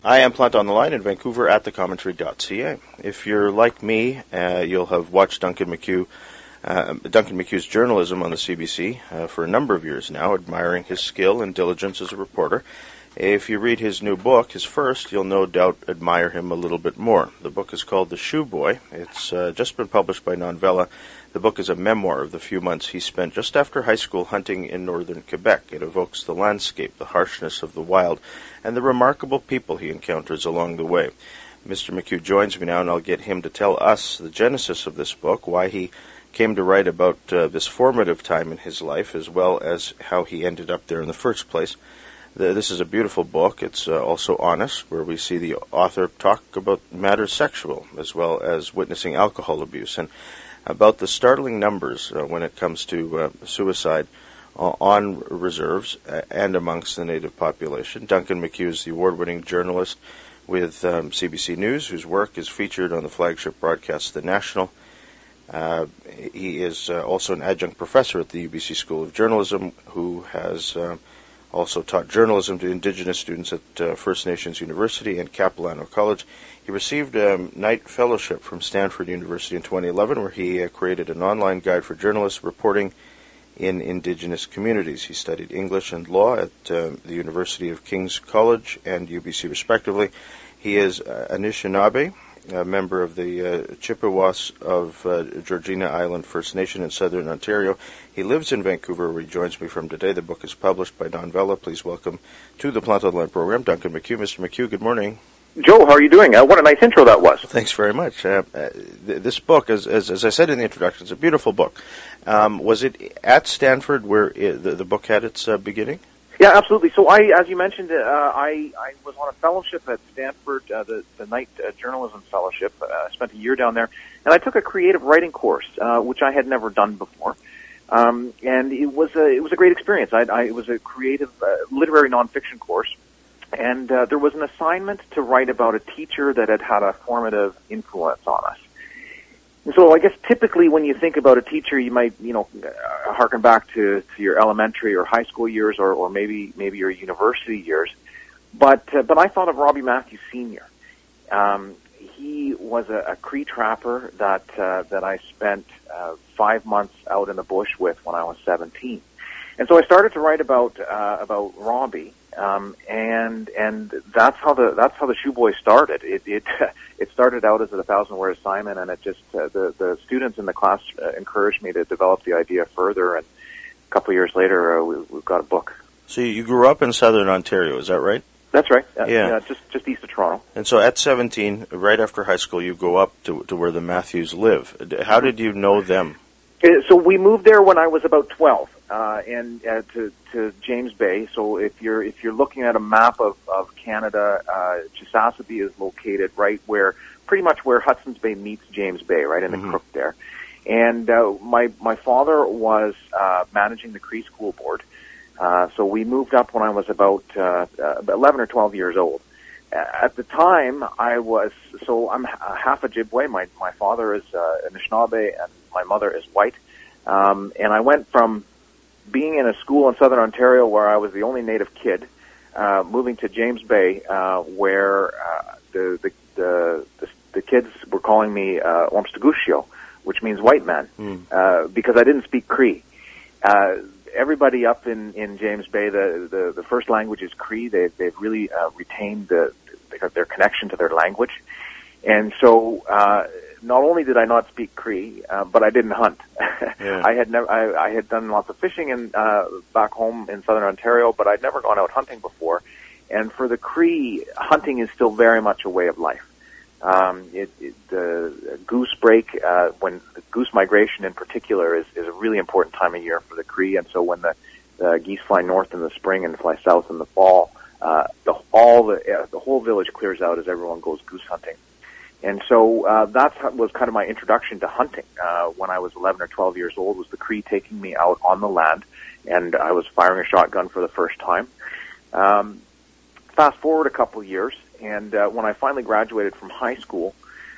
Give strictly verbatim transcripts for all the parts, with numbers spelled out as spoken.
I am Plant on the Line in Vancouver at the commentary dot c a. If you're like me, uh, you'll have watched Duncan McHugh, uh, Duncan McHugh's journalism on the C B C uh, for a number of years now, admiring his skill and diligence as a reporter. If you read his new book, his first, you'll no doubt admire him a little bit more. The book is called The Shoe Boy. It's uh, just been published by Novella. The book is a memoir of the few months he spent just after high school hunting in northern Quebec. It evokes the landscape, the harshness of the wild, and the remarkable people he encounters along the way. Mister McHugh joins me now, and I'll get him to tell us the genesis of this book, why he came to write about uh, this formative time in his life, as well as how he ended up there in the first place. The, this is a beautiful book. It's uh, also honest, where we see the author talk about matters sexual, as well as witnessing alcohol abuse, and about the startling numbers uh, when it comes to uh, suicide uh, on reserves uh, and amongst the native population. Duncan McHugh is the award-winning journalist with um, C B C News, whose work is featured on the flagship broadcast The National. Uh, he is uh, also an adjunct professor at the U B C School of Journalism, who has uh, also taught journalism to Indigenous students at uh, First Nations University and Capilano College. He received a um, Knight Fellowship from Stanford University in twenty eleven, where he uh, created an online guide for journalists reporting in Indigenous communities. He studied English and law at uh, the University of King's College and U B C, respectively. He is uh, Anishinaabe, a member of the uh, Chippewas of uh, Georgina Island First Nation in southern Ontario. He lives in Vancouver, where he joins me from today. The book is published by Novella. Please welcome to the Plant on the Line program, Duncan McHugh. Mister McHugh, good morning. Joe, how are you doing? Uh, what a nice intro that was. Thanks very much. Uh, uh, th- this book, as, as as I said in the introduction, is a beautiful book. Um, was it at Stanford where it, the, the book had its uh, beginning? Yeah, absolutely. So I, as you mentioned, uh, I, I was on a fellowship at Stanford, uh, the, the Knight uh, Journalism Fellowship. Uh, I spent a year down there, and I took a creative writing course, uh, which I had never done before. Um, and it was a, it was a great experience. I, I, it was a creative, uh, literary nonfiction course. And uh, there was an assignment to write about a teacher that had had a formative influence on us. And so I guess typically when you think about a teacher, you might, you know, uh, harken back to, to your elementary or high school years, or, or maybe maybe your university years. But uh, but I thought of Robbie Matthews Senior Um, he was a, a Cree trapper that uh, that I spent uh, five months out in the bush with when I was seventeen. And so I started to write about uh, about Robbie. Um, and and that's how the that's how the Shoe Boy started. It it it started out as a thousand word assignment, and it just uh, the the students in the class uh, encouraged me to develop the idea further. And a couple of years later, uh, we, we've got a book. So you grew up in southern Ontario, is that right? That's right. Uh, yeah, yeah, just just east of Toronto. And so at seventeen, right after high school, you go up to to where the Matthews live. How did you know them? So we moved there when I was about twelve, uh, and uh, to to James Bay. So if you're if you're looking at a map of of Canada, uh, Chisasibi is located right where, pretty much where Hudson's Bay meets James Bay, right in the mm-hmm. crook there. And uh, my my father was uh, managing the Cree School Board, uh, so we moved up when I was about uh, uh, eleven or twelve years old. At the time, I was, so I'm half Ojibwe. My my father is uh, Anishinaabe, and my mother is white. Um, and I went from being in a school in southern Ontario where I was the only native kid, uh, moving to James Bay, uh, where uh, the, the the the the kids were calling me uh, Wamstaguscio, which means white man, mm. uh, because I didn't speak Cree. Uh, everybody up in, in James Bay, the, the, the first language is Cree. They, they've really uh, retained the, their connection to their language. And so uh, not only did I not speak Cree, uh, but I didn't hunt. Yeah. I had never, I, I had done lots of fishing in, uh, back home in southern Ontario, but I'd never gone out hunting before. And for the Cree, hunting is still very much a way of life. Um, it, it, the goose break, uh, when the goose migration in particular is, is a really important time of year for the Cree. And so when the, the geese fly north in the spring and fly south in the fall, uh, the, all the, uh, the whole village clears out as everyone goes goose hunting. And so, uh, that was kind of my introduction to hunting. Uh, when I was eleven or twelve years old, was the Cree taking me out on the land, and I was firing a shotgun for the first time. Um, fast forward a couple of years, and uh, when I finally graduated from high school,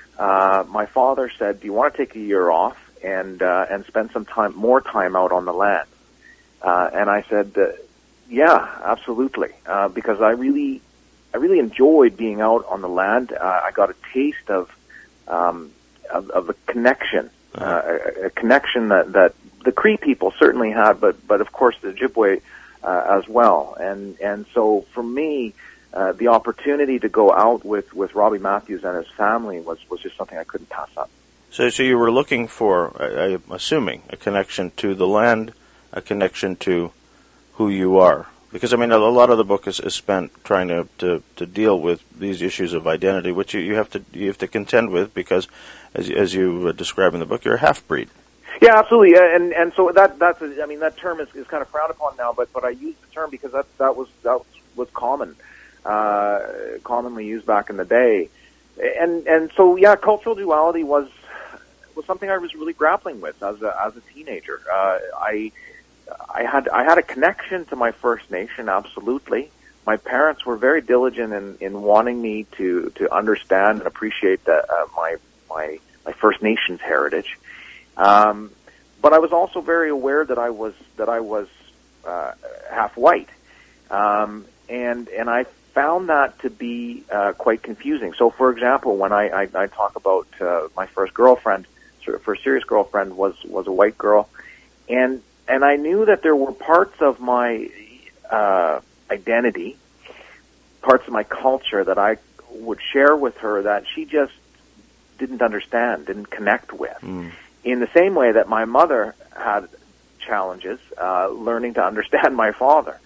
uh, my father said, "Do you want to take a year off and uh, and spend some time, more time out on the land?" Uh, and I said, uh, "Yeah, absolutely," uh, because I really I really enjoyed being out on the land. Uh, I got a taste of um, of, of a connection, uh, a, a connection that, that the Cree people certainly had, but but of course the Ojibwe uh, as well. And and so for me, uh, the opportunity to go out with, with Robbie Matthews and his family was, was just something I couldn't pass up. So, so you were looking for, I, I'm assuming, a connection to the land, a connection to who you are. Because, I mean, a lot of the book is, is spent trying to, to, to deal with these issues of identity, which you, you have to you have to contend with because, as, as you describe in the book, you're a half-breed. Yeah, absolutely, and and so that that's a, I mean that term is, is kind of frowned upon now, but but I use the term because that that was that was common, uh, commonly used back in the day, and and so yeah, cultural duality was was something I was really grappling with as a as a teenager. Uh, I I had I had a connection to my First Nation, absolutely. My parents were very diligent in, in wanting me to, to understand and appreciate the, uh, my my my First Nations heritage. Um, but I was also very aware that I was that I was uh, half white, um, and and I found that to be uh, quite confusing. So, for example, when I, I, I talk about uh, my first girlfriend, first serious girlfriend was was a white girl, and and I knew that there were parts of my uh, identity, parts of my culture that I would share with her that she just didn't understand, didn't connect with. Mm. In the same way that my mother had challenges uh, learning to understand my father,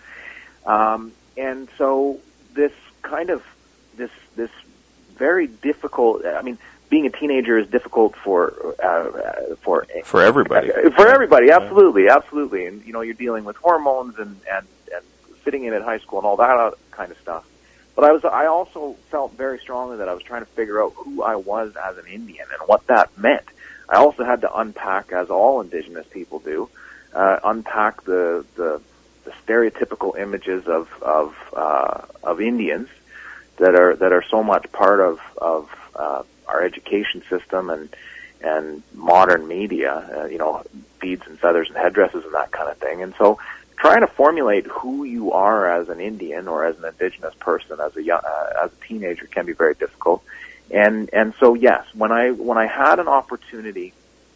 um, and so this kind of this this very difficult. I mean, being a teenager is difficult for uh, for for everybody. Uh, for everybody, absolutely, absolutely. And you know, you're dealing with hormones and and and fitting in at high school and all that kind of stuff. But I was I also felt very strongly that I was trying to figure out who I was as an Indian and what that meant. I also had to unpack, as all Indigenous people do, uh, unpack the, the the stereotypical images of of uh, of Indians that are that are so much part of of uh, our education system and and modern media. Uh, you know, beads and feathers and headdresses and that kind of thing. And so, trying to formulate who you are as an Indian or as an Indigenous person as a young, uh, as a teenager can be very difficult. And and so yes, when I when I had an opportunity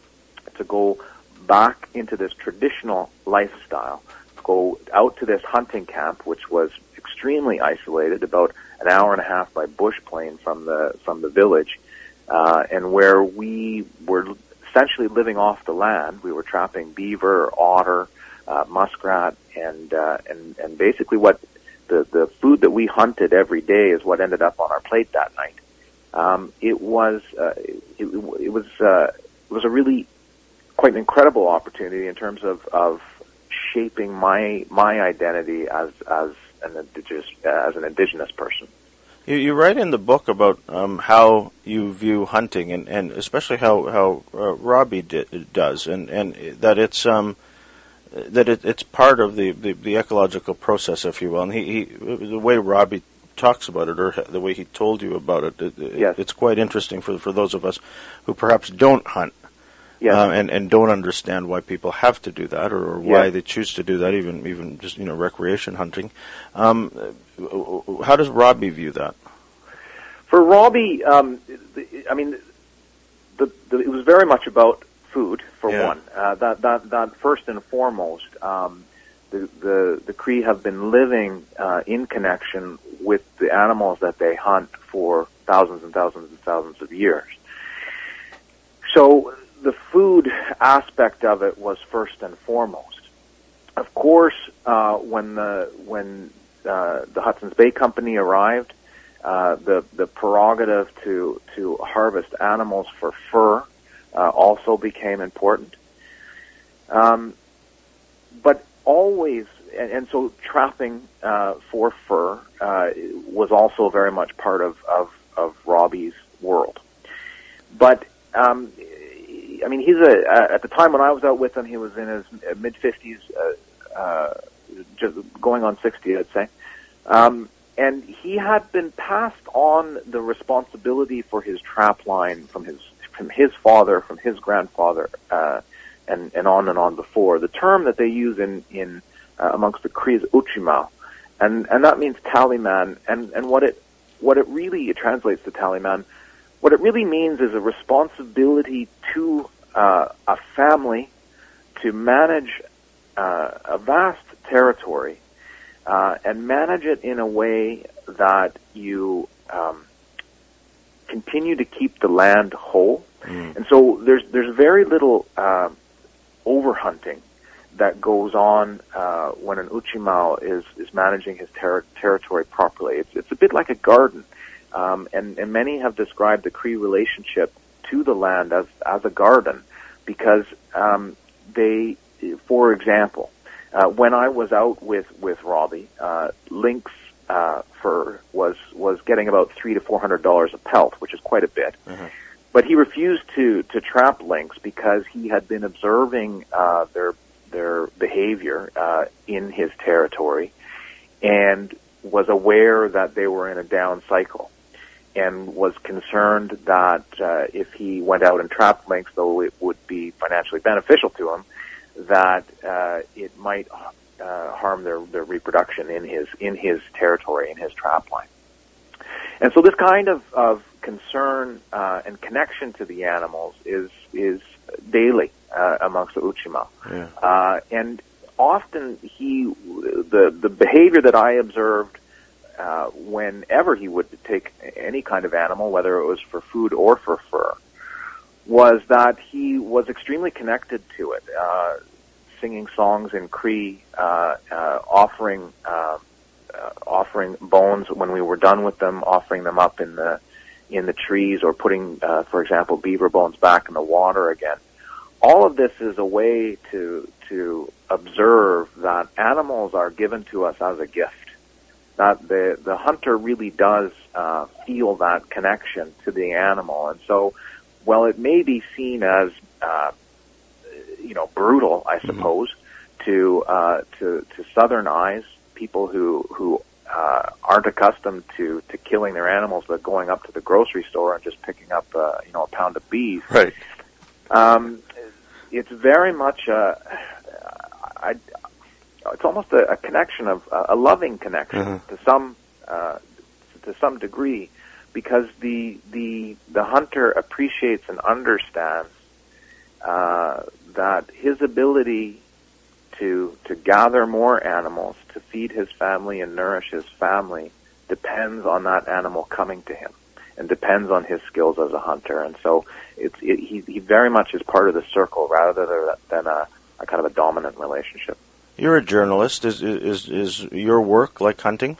to go back into this traditional lifestyle, go out to this hunting camp, which was extremely isolated, about an hour and a half by bush plane from the from the village, uh, and where we were essentially living off the land. We were trapping beaver, otter, uh, muskrat, and uh, and and basically what the the food that we hunted every day is what ended up on our plate that night. Um, it was uh, it, it was uh, it was a really quite an incredible opportunity in terms of, of shaping my my identity as as an indigenous as an indigenous person. You, you write in the book about um, how you view hunting, and, and especially how how uh, Robbie di- does, and, and that it's um that it, it's part of the, the, the ecological process, if you will. And he, he the way Robbie talks about it, or the way he told you about it, it yes. it's quite interesting for for those of us who perhaps don't hunt, yes. uh, and and don't understand why people have to do that, or, or why yes. they choose to do that, even even just you know recreation hunting. Um, how does Robbie view that? For Robbie, um, I mean, the, the, it was very much about food for yeah. one. Uh, that that that first and foremost. Um, The, the, the Cree have been living uh, in connection with the animals that they hunt for thousands and thousands and thousands of years. So the food aspect of it was first and foremost. Of course, uh, when the when uh, the Hudson's Bay Company arrived, uh, the the prerogative to to harvest animals for fur uh, also became important. Um, but always, and, and so trapping uh, for fur uh, was also very much part of, of, of Robbie's world. But, um, I mean, he's a, uh, at the time when I was out with him, he was in his mid-fifties, uh, uh, just going on sixty, I'd say. Um, and he had been passed on the responsibility for his trap line from his, from his father, from his grandfather, uh, And, and on and on before. The term that they use in, in uh, amongst the Cree is uchimau, and and that means tallyman. And and what it what it really it translates to tallyman. What it really means is a responsibility to uh, a family to manage uh, a vast territory uh, and manage it in a way that you um, continue to keep the land whole. Mm. And so there's there's very little uh, overhunting that goes on uh, when an Uchimao is, is managing his ter- territory properly. It's it's a bit like a garden, um, and, and many have described the Cree relationship to the land as, as a garden because um, they, for example, uh, when I was out with, with Robbie, uh, lynx uh, fur was, was getting about three to four hundred dollars a pelt, which is quite a bit. Mm-hmm. But he refused to, to trap lynx because he had been observing uh, their their behavior uh, in his territory and was aware that they were in a down cycle and was concerned that uh, if he went out and trapped lynx, though it would be financially beneficial to him, that uh, it might uh, harm their, their reproduction in his in his territory, in his trap line. And so this kind of, of concern uh, and connection to the animals is is daily uh, amongst the Uchima. Yeah. Uh, and often he, the the behavior that I observed uh, whenever he would take any kind of animal, whether it was for food or for fur, was that he was extremely connected to it, uh, singing songs in Cree, uh, uh, offering uh, uh, offering bones when we were done with them, offering them up in the in the trees, or putting, uh, for example, beaver bones back in the water again. All of this is a way to to observe that animals are given to us as a gift. That the the hunter really does uh, feel that connection to the animal, and so, while it may be seen as uh, you know brutal, I suppose, mm-hmm. to uh, to to Southern eyes, people who who uh, aren't accustomed to, to killing their animals, but going up to the grocery store and just picking up uh, you know a pound of beef. Right. Um, it's very much a, I, it's almost a, a connection of a loving connection mm-hmm. to some uh, to some degree, because the the the hunter appreciates and understands uh, that his ability to to gather more animals to feed his family and nourish his family depends on that animal coming to him, and depends on his skills as a hunter. And so it's it, he he very much is part of the circle rather than a, a kind of a dominant relationship. You're a journalist. Is is is your work like hunting?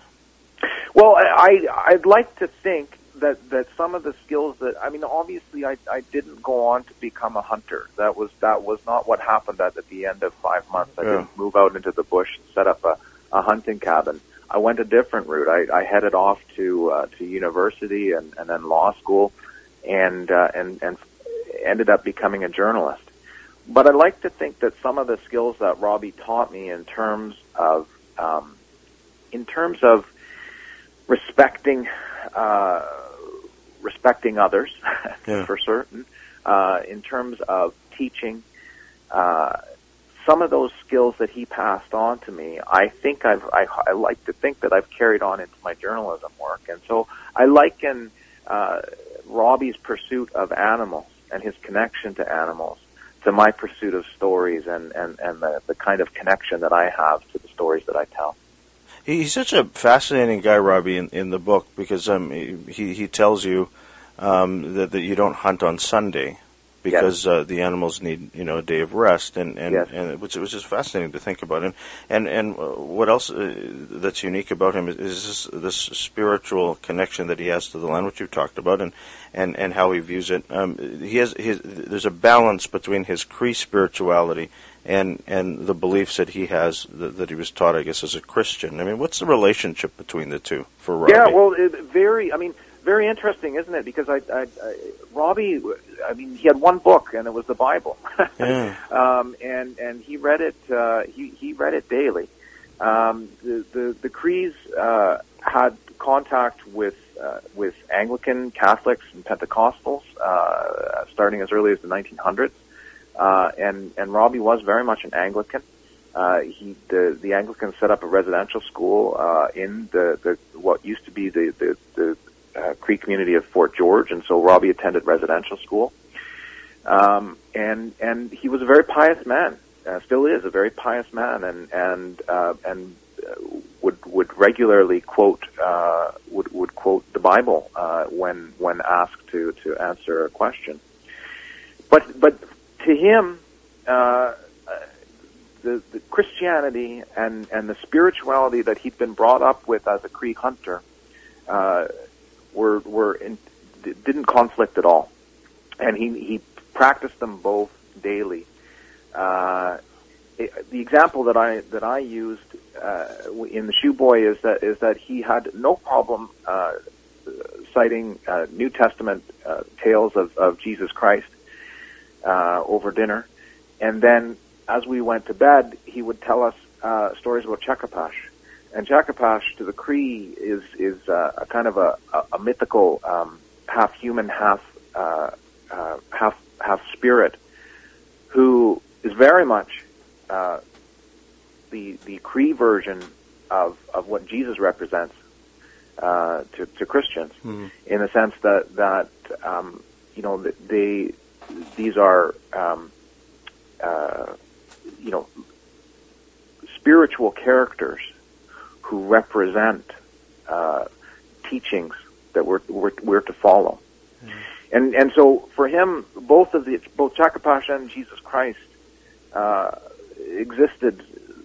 Well, I I'd like to think that that some of the skills that I mean, obviously, I I didn't go on to become a hunter. That was that was not what happened at, at the end of five months. I yeah. didn't move out into the bush and set up a, a hunting cabin. I went a different route. I, I headed off to uh, to university and, and then law school, and uh, and and ended up becoming a journalist. But I like to think that some of the skills that Robbie taught me in terms of um, in terms of respecting uh, respecting others, yeah. for certain, uh, in terms of teaching. Uh, Some of those skills that he passed on to me, I think I've, I, I like to think that I've carried on into my journalism work. And so I liken uh, Robbie's pursuit of animals and his connection to animals to my pursuit of stories and, and, and the, the kind of connection that I have to the stories that I tell. He's such a fascinating guy, Robbie, in, in the book, because um, he, he tells you um, that, that you don't hunt on Sunday. Because yes. uh, the animals need, you know, a day of rest, and and, yes. and which was just fascinating to think about. And and and what else uh, that's unique about him is, is this, this spiritual connection that he has to the land, which you've talked about, and and, and how he views it. Um, he has his, there's a balance between his Cree spirituality and and the beliefs that he has that, that he was taught, I guess, as a Christian. I mean, what's the relationship between the two for Robbie? Yeah, well, it, very. I mean. Very interesting, isn't it? Because I, I, I, Robbie, I mean, he had one book, and it was the Bible, yeah. um, and and he read it. Uh, he he read it daily. Um, the the the Crees uh, had contact with uh, with Anglican, Catholics, and Pentecostals uh, starting as early as the nineteen hundreds, uh, and and Robbie was very much an Anglican. Uh, he the the Anglicans set up a residential school uh, in the, the what used to be the the, the uh, Cree community of Fort George, and so Robbie attended residential school. Um, and and he was a very pious man, uh, still is a very pious man, and and uh, and uh, would would regularly quote uh, would would quote the Bible uh, when when asked to to answer a question. But but to him. Uh, The, the Christianity and, and the spirituality that he'd been brought up with as a Cree hunter uh, were were in, didn't conflict at all, and he he practiced them both daily. Uh, it, the example that I that I used uh, in the Shoe Boy is that is that he had no problem uh, citing uh, New Testament uh, tales of, of Jesus Christ uh, over dinner, and then, as we went to bed, he would tell us uh, stories about Chekapash. And Chekapash to the Cree is is uh, a kind of a, a, a mythical, um, half human, half uh, uh, half half spirit, who is very much uh, the the Cree version of of what Jesus represents uh, to to Christians, mm-hmm. in the sense that that um, you know they these are. Um, uh, you know, spiritual characters who represent uh, teachings that we're, we're, we're to follow. Mm. And and so for him, both of the both Chekapash and Jesus Christ uh, existed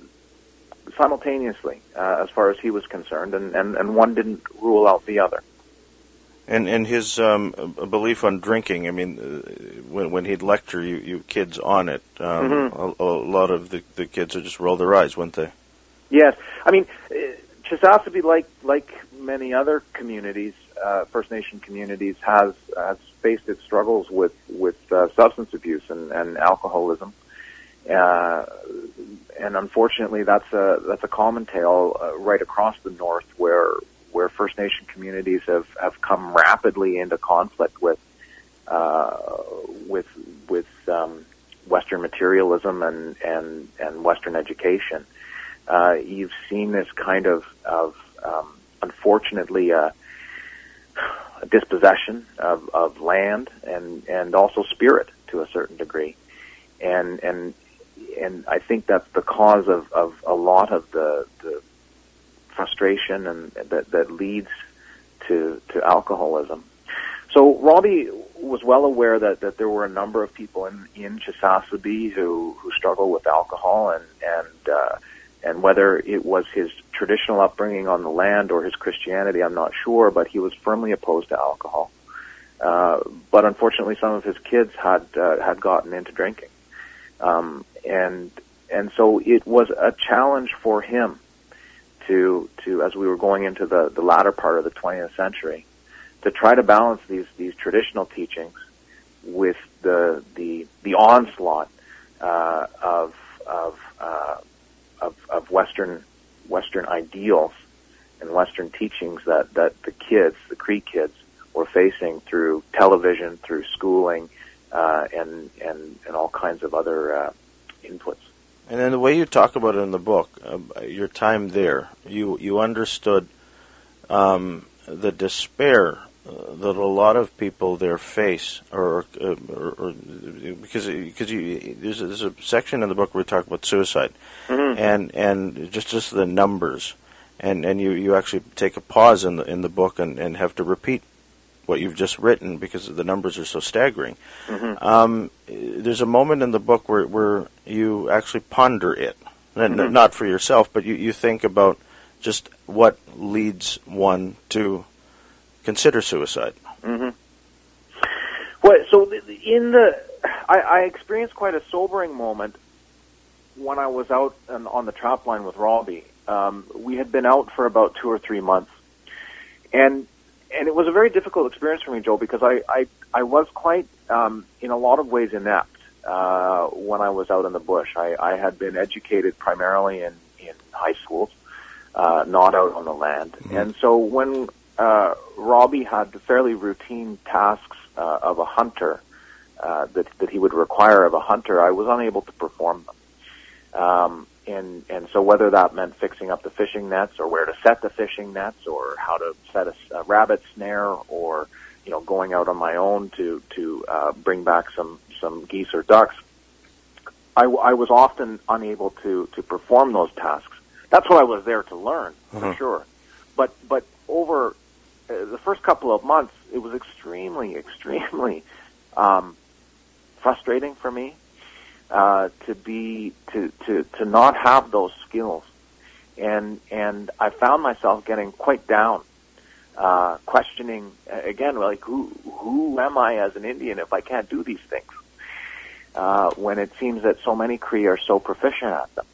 simultaneously uh, as far as he was concerned, and, and, and one didn't rule out the other. And and his um, belief on drinking, I mean, uh, when when he'd lecture you, you kids on it, um, mm-hmm. a, a lot of the, the kids would just roll their eyes, wouldn't they? Yes. I mean, Chisasibi, like like many other communities, uh, First Nation communities, has has faced its struggles with with uh, substance abuse and, and alcoholism, uh, and unfortunately, that's a that's a common tale uh, right across the North, where. where First Nation communities have, have come rapidly into conflict with uh, with with um, Western materialism and, and, and Western education. Uh, you've seen this kind of, of um, unfortunately, uh, a dispossession of, of land and, and also spirit to a certain degree. And and and I think that's the cause of, of a lot of the, the frustration and that that leads to to alcoholism. So Robbie was well aware that, that there were a number of people in in Chisasibi who who struggle with alcohol, and and uh, and whether it was his traditional upbringing on the land or his Christianity, I'm not sure, but he was firmly opposed to alcohol. Uh, but unfortunately, some of his kids had uh, had gotten into drinking, um, and and so it was a challenge for him to, to as we were going into the, the latter part of the twentieth century, to try to balance these, these traditional teachings with the the, the onslaught uh, of of, uh, of of Western Western ideals and Western teachings that, that the kids, the Cree kids, were facing through television, through schooling, uh, and and and all kinds of other uh, inputs. And then the way you talk about it in the book, uh, your time there, you you understood um, the despair uh, that a lot of people there face, or, uh, or, or because because you there's a, there's a section in the book where we talk about suicide, mm-hmm. and and just just the numbers, and, and you, you actually take a pause in the in the book and, and have to repeat what you've just written because the numbers are so staggering. Mm-hmm. Um, there's a moment in the book where, where you actually ponder it, mm-hmm. not for yourself, but you, you think about just what leads one to consider suicide. Mm-hmm. Well, so in the, I, I experienced quite a sobering moment when I was out on, on the trap line with Robbie. Um, we had been out for about two or three months, and And it was a very difficult experience for me, Joe, because I, I, I was quite, um, in a lot of ways, inept uh, when I was out in the bush. I, I had been educated primarily in, in high schools, uh, not out on the land. Mm-hmm. And so when uh, Robbie had the fairly routine tasks uh, of a hunter uh, that, that he would require of a hunter, I was unable to perform them. Um, and and so whether that meant fixing up the fishing nets, or where to set the fishing nets, or how to set a, a rabbit snare, or you know going out on my own to to uh, bring back some some geese or ducks, I, I was often unable to to perform those tasks. That's what I was there to learn, for mm-hmm. sure. But but over uh, the first couple of months, it was extremely extremely um, frustrating for me. Uh, to be to, to to not have those skills, and and I found myself getting quite down, uh, questioning again, like who who am I as an Indian if I can't do these things? Uh, when it seems that so many Cree are so proficient at them,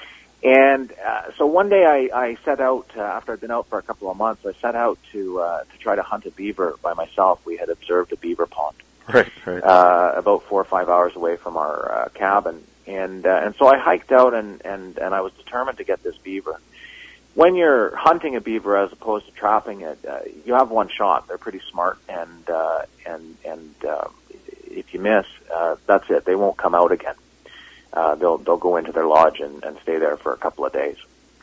and uh, so one day I, I set out uh, after I'd been out for a couple of months. I set out to uh, to try to hunt a beaver by myself. We had observed a beaver pond. Right, right. Uh, about four or five hours away from our uh, cabin, and uh, and so I hiked out, and, and, and I was determined to get this beaver. When you're hunting a beaver as opposed to trapping it, uh, you have one shot. They're pretty smart, and uh, and and uh, if you miss, uh, that's it. They won't come out again. Uh, they'll they'll go into their lodge and, and stay there for a couple of days.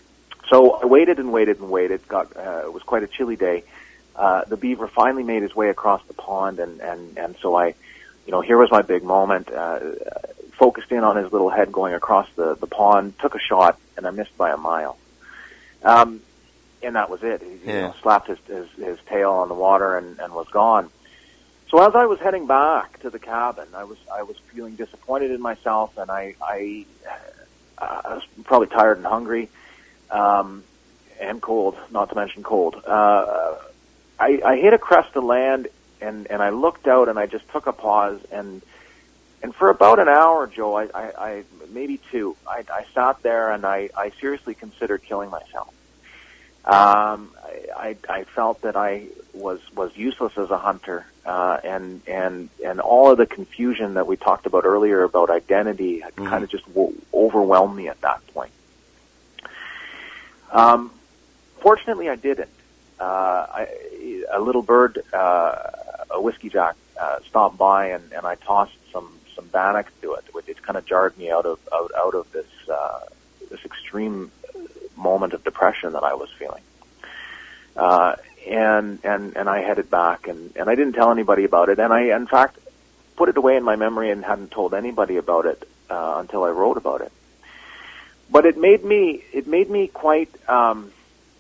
So I waited and waited and waited. Got uh, it was quite a chilly day. Uh, the beaver finally made his way across the pond, and, and, and so I, you know, here was my big moment, uh, focused in on his little head going across the, the pond, took a shot, and I missed by a mile. Um, and that was it. He, yeah. you know, slapped his, his, his tail on the water and, and was gone. So as I was heading back to the cabin, I was, I was feeling disappointed in myself, and I, I, uh, I was probably tired and hungry, um, and cold, not to mention cold. Uh, I, I hit a crest of land, and, and I looked out, and I just took a pause, and and for about an hour, Joe, I, I, I maybe two, I, I sat there, and I, I seriously considered killing myself. Um, I, I, I felt that I was was useless as a hunter, uh, and and and all of the confusion that we talked about earlier about identity mm-hmm. kind of just w- overwhelmed me at that point. Um, fortunately, I didn't. Uh, I, a little bird, uh, a whiskey jack, uh, stopped by, and, and I tossed some, some bannock to it, which it kind of jarred me out of out, out of this uh, this extreme moment of depression that I was feeling. Uh, and and and I headed back, and, and I didn't tell anybody about it, and I in fact put it away in my memory and hadn't told anybody about it uh, until I wrote about it. But it made me it made me quite. Um,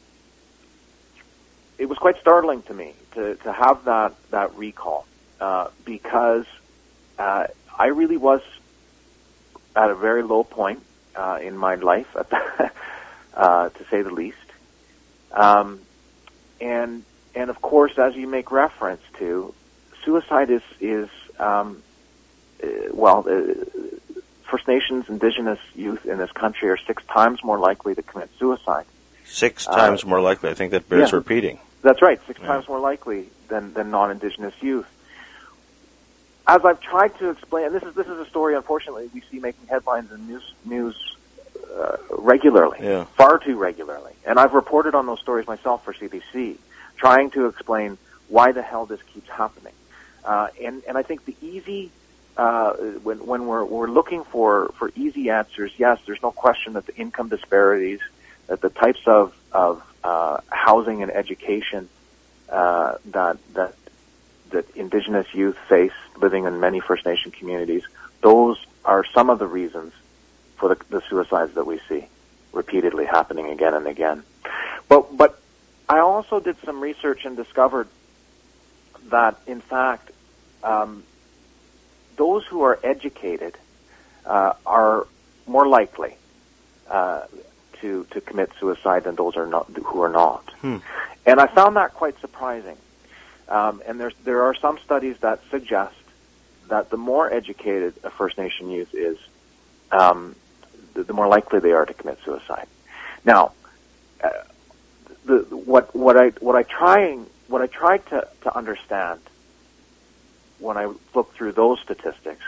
It was quite startling to me to, to have that, that recall, uh, because uh, I really was at a very low point uh, in my life, at the, uh, to say the least. Um, and and of course, as you make reference to, suicide is is um, uh, well, uh, First Nations, Indigenous youth in this country are six times more likely to commit suicide. Six times uh, more likely. I think that bears yeah. repeating. That's right, six yeah. times more likely than, than non-Indigenous youth. As I've tried to explain, and this is this is a story, unfortunately, we see making headlines in news news uh, regularly, yeah. far too regularly. And I've reported on those stories myself for C B C, trying to explain why the hell this keeps happening. Uh, and and I think the easy uh, when when we're we're looking for for easy answers, yes, there's no question that the income disparities, that the types of of Uh, housing and education uh, that that that Indigenous youth face living in many First Nation communities, those are some of the reasons for the, the suicides that we see repeatedly happening again and again. But but I also did some research and discovered that in fact um, those who are educated uh, are more likely Uh, to, to commit suicide than those are not, who are not. Hmm. And I found that quite surprising. Um, and there's, there are some studies that suggest that the more educated a First Nation youth is, um, the, the more likely they are to commit suicide. Now, uh, the, what, what I, what I trying, what I tried to, to understand when I looked through those statistics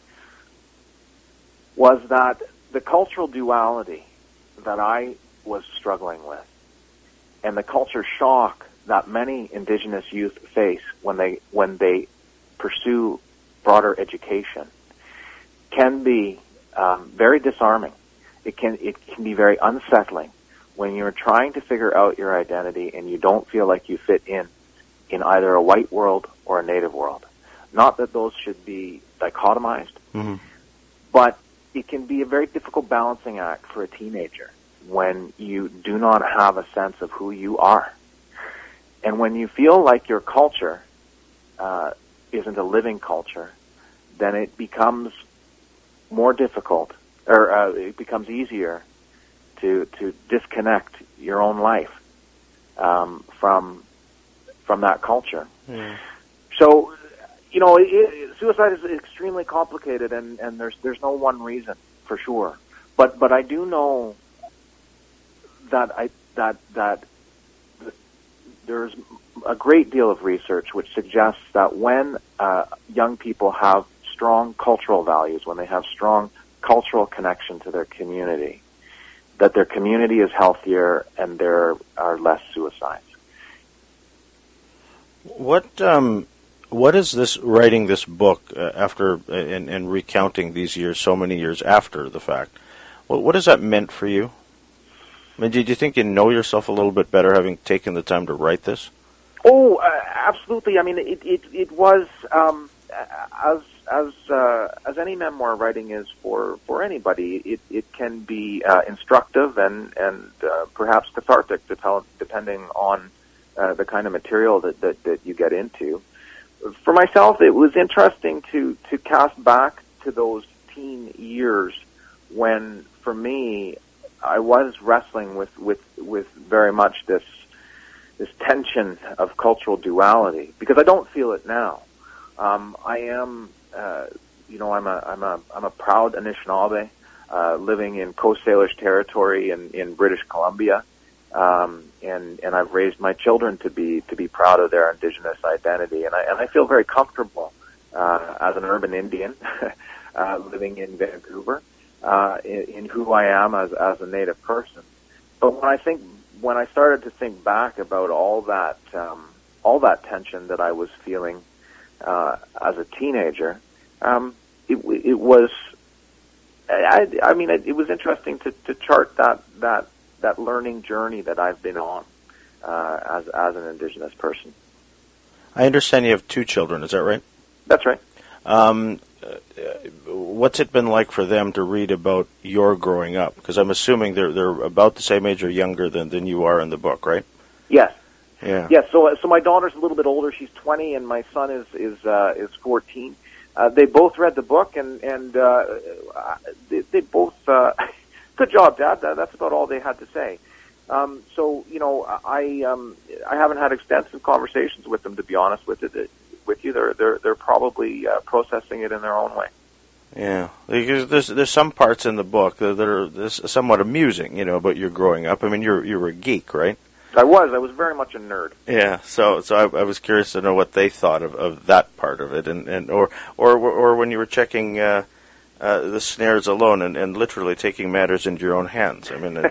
was that the cultural duality that I was struggling with, and the culture shock that many Indigenous youth face when they when they pursue broader education, can be um, very disarming it can it can be very unsettling when you're trying to figure out your identity and you don't feel like you fit in in either a white world or a native world. Not that those should be dichotomized, mm-hmm. but it can be a very difficult balancing act for a teenager when you do not have a sense of who you are. And when you feel like your culture uh, isn't a living culture, then it becomes more difficult, or uh, it becomes easier to to disconnect your own life um, from from that culture. Mm. So, you know, it, it, suicide is extremely complicated, and, and there's there's no one reason for sure. But but I do know that I that that there's a great deal of research which suggests that when uh, young people have strong cultural values, when they have strong cultural connection to their community, that their community is healthier and there are less suicides. What um, what is this writing this book uh, after uh, and, and recounting these years, so many years after the fact? What, what has that meant for you? I mean, did you think you know yourself a little bit better having taken the time to write this? Oh, uh, absolutely. I mean, it it, it was um, as as uh, as any memoir writing is for, for anybody. It it can be uh, instructive and and uh, perhaps cathartic, depending on uh, the kind of material that, that that you get into. For myself, it was interesting to to cast back to those teen years when, for me, I was wrestling with, with, with very much this this tension of cultural duality, because I don't feel it now. Um, I am, uh, you know, I'm a I'm a I'm a proud Anishinaabe, uh, living in Coast Salish territory in, in British Columbia, um, and and I've raised my children to be to be proud of their Indigenous identity, and I and I feel very comfortable uh, as an urban Indian uh, living in Vancouver. Uh, in, in who I am as as a Native person. But when I think, when I started to think back about all that um, all that tension that I was feeling uh, as a teenager, um, it, it was, I, I mean, it, it was interesting to, to chart that that that learning journey that I've been on uh, as as an Indigenous person. I understand you have two children. Is that right? That's right. Um, what's it been like for them to read about your growing up? Because I'm assuming they're they're about the same age or younger than, than you are in the book, right? Yes. Yeah. Yes. So so my daughter's a little bit older. She's twenty, and my son is is uh, is fourteen. Uh, they both read the book, and and uh, they, they both. Uh, good job, Dad. That's about all they had to say. Um, so you know, I um, I haven't had extensive conversations with them, to be honest with it. With you, they're they're they're probably uh, processing it in their own way. Yeah, because there's there's some parts in the book that are somewhat amusing, you know, about your growing up. I mean, you're you were a geek, right? I was. I was very much a nerd. Yeah. So so I, I was curious to know what they thought of, of that part of it, and, and or or or when you were checking uh, uh, the snares alone and, and literally taking matters into your own hands. I mean, it,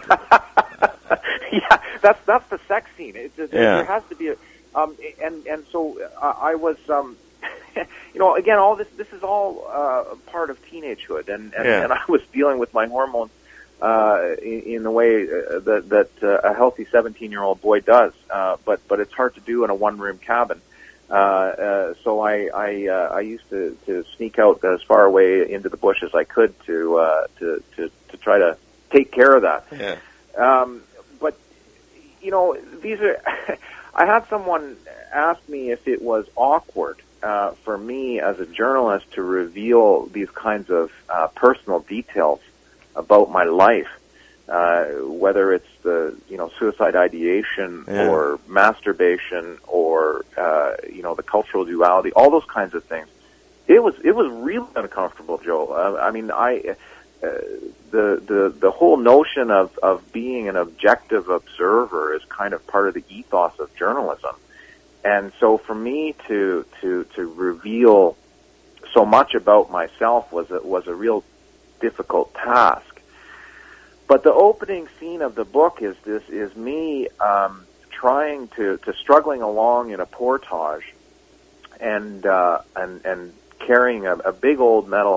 yeah, that's that's the sex scene. It, it, yeah. There has to be a. Um, and and so uh, I was, um, you know, again, all this this is all uh, part of teenagehood, and and, yeah. and I was dealing with my hormones uh, in, in the way uh, that that uh, a healthy seventeen-year-old boy does. Uh, but but it's hard to do in a one-room cabin. Uh, uh, so I I, uh, I used to, to sneak out as far away into the bush as I could to uh, to, to to try to take care of that. Yeah. Um, but you know, these are. I had someone ask me if it was awkward uh, for me as a journalist to reveal these kinds of uh, personal details about my life, uh, whether it's the you know suicide ideation yeah. or masturbation or uh, you know the cultural duality, all those kinds of things. It was it was really uncomfortable, Joe. Uh, I mean, I. Uh, the, the the whole notion of, of being an objective observer is kind of part of the ethos of journalism. And so for me to to to reveal so much about myself was a, was a real difficult task. But the opening scene of the book is this is me um, trying to, to struggling along in a portage and uh, and and carrying a, a big old metal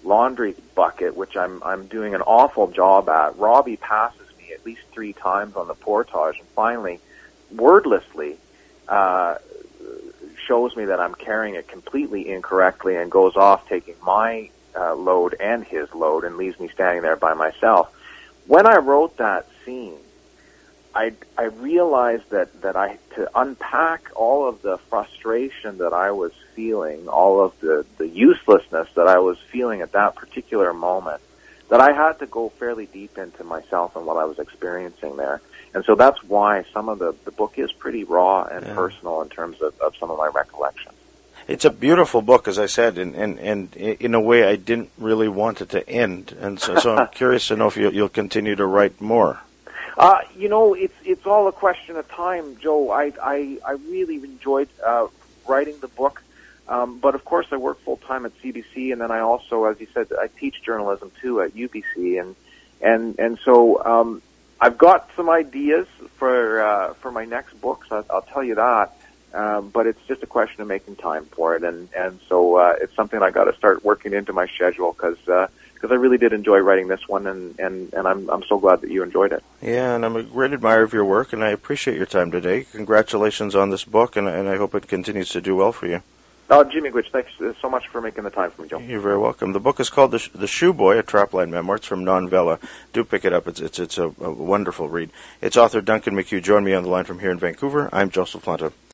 laundry bucket, which I'm I'm doing an awful job at. Robbie passes me at least three times on the portage, and finally, wordlessly, uh, shows me that I'm carrying it completely incorrectly and goes off taking my uh, load and his load and leaves me standing there by myself. When I wrote that scene, I, I realized that, that I, to unpack all of the frustration that I was feeling, all of the, the uselessness that I was feeling at that particular moment, that I had to go fairly deep into myself and what I was experiencing there. And so that's why some of the, the book is pretty raw and yeah. personal in terms of, of some of my recollections. It's a beautiful book, as I said, and, and, and in a way I didn't really want it to end. And so, so I'm curious to know if you'll, you'll continue to write more. Uh, you know, it's it's all a question of time, Joe. I I, I really enjoyed uh, writing the book, um, but of course I work full time at C B C, and then I also, as you said, I teach journalism too at U B C, and and and so um, I've got some ideas for uh, for my next books. I'll, I'll tell you that, um, but it's just a question of making time for it, and and so uh, it's something I got to start working into my schedule because. Uh, Because I really did enjoy writing this one, and, and, and I'm I'm so glad that you enjoyed it. Yeah, and I'm a great admirer of your work, and I appreciate your time today. Congratulations on this book, and, and I hope it continues to do well for you. Oh, Jimmy Gwitch, thanks so much for making the time for me, Joe. You're very welcome. The book is called The, Sh- the Shoe Boy, a Trapline Memoir. It's from Novella. Do pick it up. It's it's it's a, a wonderful read. Its author, Duncan McHugh, joined me on the line from here in Vancouver. I'm Joseph Planta.